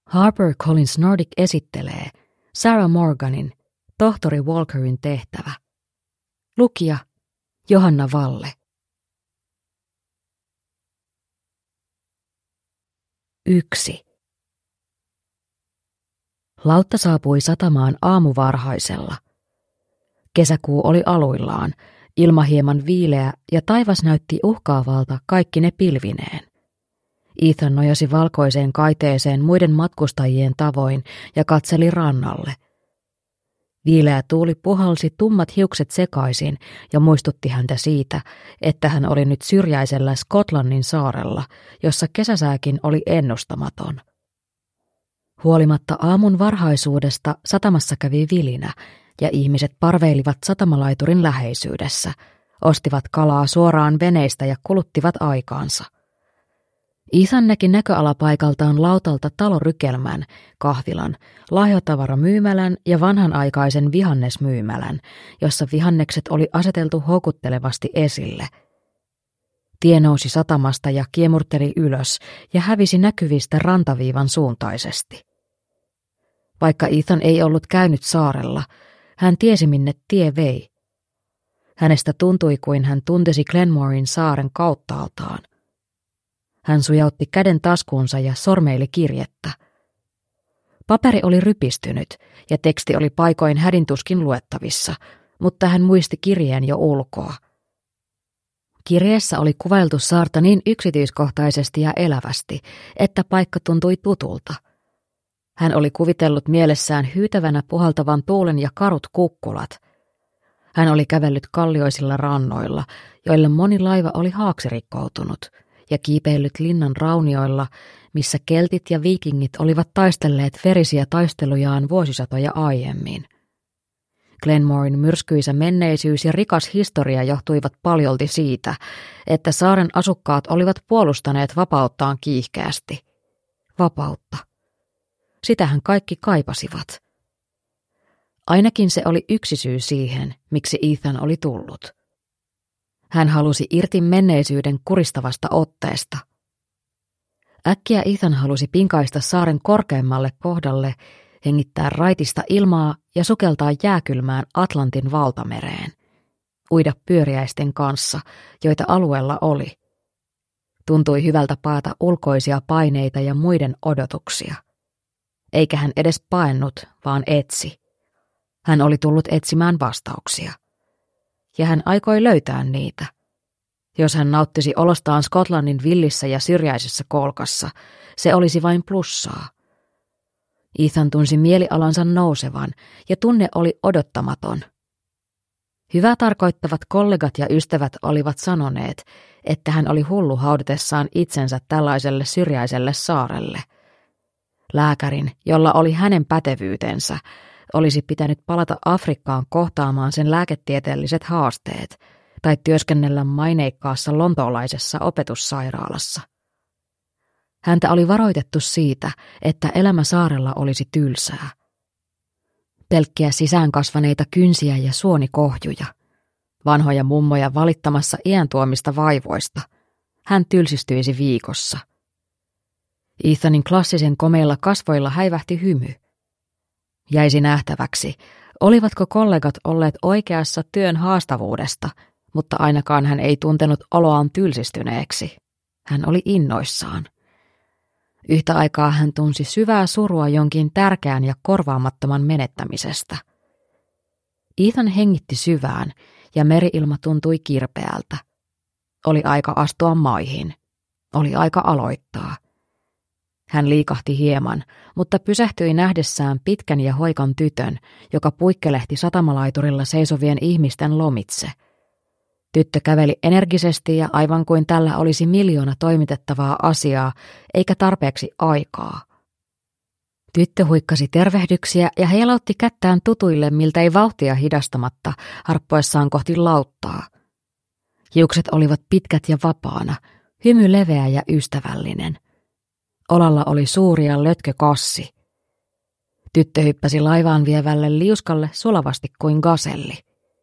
HarperCollins Nordic esittelee Sarah Morganin, tohtori Walkerin tehtävä. Lukija Johanna Valle. 1. Lautta saapui satamaan aamuvarhaisella. Kesäkuu oli aluillaan, ilma hieman viileä ja taivas näytti uhkaavalta kaikkine pilvineen. Ethan nojasi valkoiseen kaiteeseen muiden matkustajien tavoin ja katseli rannalle. Viileä tuuli puhalsi tummat hiukset sekaisin ja muistutti häntä siitä, että hän oli nyt syrjäisellä Skotlannin saarella, jossa kesäsääkin oli ennustamaton. Huolimatta aamun varhaisuudesta satamassa kävi vilinä ja ihmiset parveilivat satamalaiturin läheisyydessä, ostivat kalaa suoraan veneistä ja kuluttivat aikaansa. Ethan näki näköalapaikaltaan lautalta talorykelmän, kahvilan, lahjatavaramyymälän ja vanhanaikaisen vihannesmyymälän, jossa vihannekset oli aseteltu houkuttelevasti esille. Tie nousi satamasta ja kiemurteli ylös ja hävisi näkyvistä rantaviivan suuntaisesti. Vaikka Ethan ei ollut käynyt saarella, hän tiesi minne tie vei. Hänestä tuntui kuin hän tuntisi Glenmorin saaren kauttaaltaan. Hän sujautti käden taskuunsa ja sormeili kirjettä. Paperi oli rypistynyt ja teksti oli paikoin hädintuskin luettavissa, mutta hän muisti kirjeen jo ulkoa. Kirjeessä oli kuvailtu saarta niin yksityiskohtaisesti ja elävästi, että paikka tuntui tutulta. Hän oli kuvitellut mielessään hyytävänä puhaltavan tuulen ja karut kukkulat. Hän oli kävellyt kallioisilla rannoilla, joille moni laiva oli haaksirikkoutunut, ja kiipeillyt linnan raunioilla, missä keltit ja viikingit olivat taistelleet verisiä taistelujaan vuosisatoja aiemmin. Glenmorin myrskyisä menneisyys ja rikas historia johtuivat paljolti siitä, että saaren asukkaat olivat puolustaneet vapauttaan kiihkeästi. Vapautta. Sitähän kaikki kaipasivat. Ainakin se oli yksi syy siihen, miksi Ethan oli tullut. Hän halusi irti menneisyyden kuristavasta otteesta. Äkkiä Ethan halusi pinkaista saaren korkeammalle kohdalle, hengittää raitista ilmaa ja sukeltaa jääkylmään Atlantin valtamereen. Uida pyöriäisten kanssa, joita alueella oli. Tuntui hyvältä paeta ulkoisia paineita ja muiden odotuksia. Eikä hän edes paennut, vaan etsi. Hän oli tullut etsimään vastauksia. Ja hän aikoi löytää niitä. Jos hän nauttisi olostaan Skotlannin villissä ja syrjäisessä kolkassa, se olisi vain plussaa. Ethan tunsi mielialansa nousevan ja tunne oli odottamaton. Hyvää tarkoittavat kollegat ja ystävät olivat sanoneet, että hän oli hullu haudatessaan itsensä tällaiselle syrjäiselle saarelle. Lääkärin, jolla oli hänen pätevyytensä, olisi pitänyt palata Afrikkaan kohtaamaan sen lääketieteelliset haasteet tai työskennellä maineikkaassa lontoolaisessa opetussairaalassa. Häntä oli varoitettu siitä, että elämä saarella olisi tylsää. Pelkkiä sisäänkasvaneita kynsiä ja suonikohjuja, vanhoja mummoja valittamassa iän tuomista vaivoista. Hän tylsistyisi viikossa. Ethanin klassisen komeilla kasvoilla häivähti hymy. Jäisi nähtäväksi, olivatko kollegat olleet oikeassa työn haastavuudesta, mutta ainakaan hän ei tuntenut oloaan tylsistyneeksi. Hän oli innoissaan. Yhtä aikaa hän tunsi syvää surua jonkin tärkeän ja korvaamattoman menettämisestä. Ethan hengitti syvään ja meri-ilma tuntui kirpeältä. Oli aika astua maihin. Oli aika aloittaa. Hän liikahti hieman, mutta pysähtyi nähdessään pitkän ja hoikan tytön, joka puikkelehti satamalaiturilla seisovien ihmisten lomitse. Tyttö käveli energisesti ja aivan kuin tällä olisi miljoona toimitettavaa asiaa, eikä tarpeeksi aikaa. Tyttö huikkasi tervehdyksiä ja heilautti kättään tutuille miltei vauhtia hidastamatta, harppoessaan kohti lauttaa. Hiukset olivat pitkät ja vapaana, hymy leveä ja ystävällinen. Olalla oli suuri ja lötkö kassi. Tyttö hyppäsi laivaan vievälle liuskalle sulavasti kuin gaselli.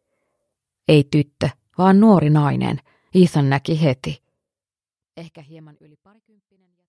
Ei tyttö, vaan nuori nainen, Ethan näki heti. Ehkä hieman yli parikymppinen.